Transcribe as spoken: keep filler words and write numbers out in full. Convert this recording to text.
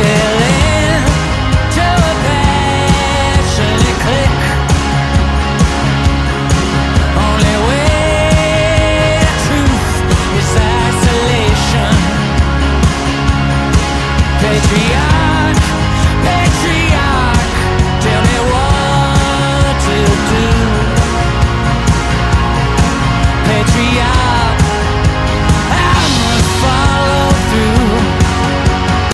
Still into a passionate click. Only way to truth is isolation. Patriotic.